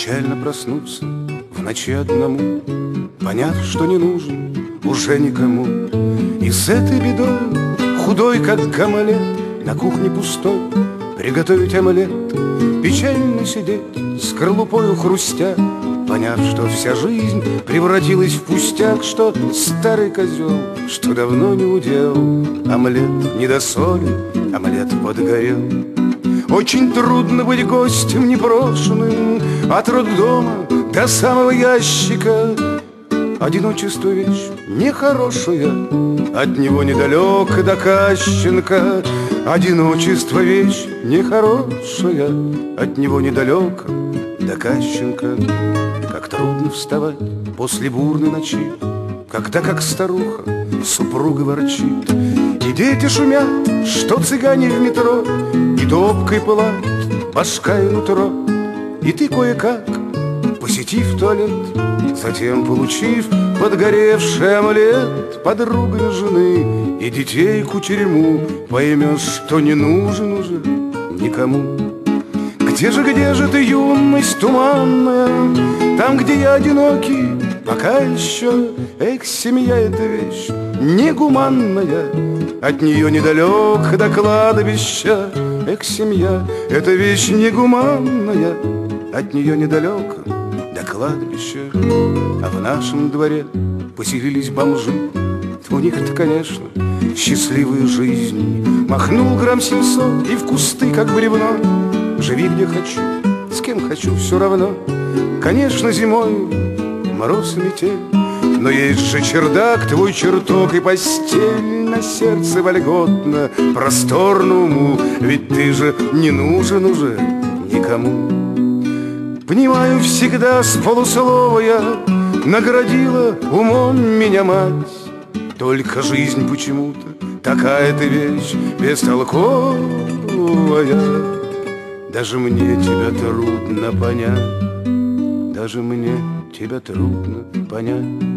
Печально проснуться в ночи одному, поняв, что не нужен уже никому. И с этой бедой, худой как гамалет, на кухне пустой приготовить омлет, печально сидеть, скорлупою хрустя, поняв, что вся жизнь превратилась в пустяк, что старый козел, что давно не удел, омлет недосолен, омлет подгорел. Очень трудно быть гостем непрошенным, от роддома до самого ящика. Одиночество вещь нехорошая, от него недалек до Кащенко. Одиночество вещь нехорошая, от него недалек до Кащенко. Как трудно вставать после бурной ночи, когда, как старуха, супруга ворчит, и дети шумят, что цыгане в метро, и топкой пылает башка и нутро. И ты кое-как, посетив туалет, затем получив подгоревший омлет, подругами жены и детей кучерему, поймешь, что не нужен уже никому. Где же ты, юность туманная, там, где я одинокий, пока еще? Эх, семья — это вещь негуманная, от нее недалек до кладбища. Эх, семья — это вещь негуманная, от нее недалек до кладбища. А в нашем дворе поселились бомжи, у них-то, конечно, счастливая жизнь. Махнул грамм 700 и в кусты, как бревно. Живи где хочу, с кем хочу, все равно. Конечно, зимой мороз и метель, но есть же чердак, твой чертог и постель. На сердце вольготно, просторно уму, ведь ты же не нужен уже никому. Понимаю всегда с полуслова я, наградила умом меня мать. Только жизнь почему-то такая-то вещь бестолковая. Даже мне тебя трудно понять, даже мне тебя трудно понять.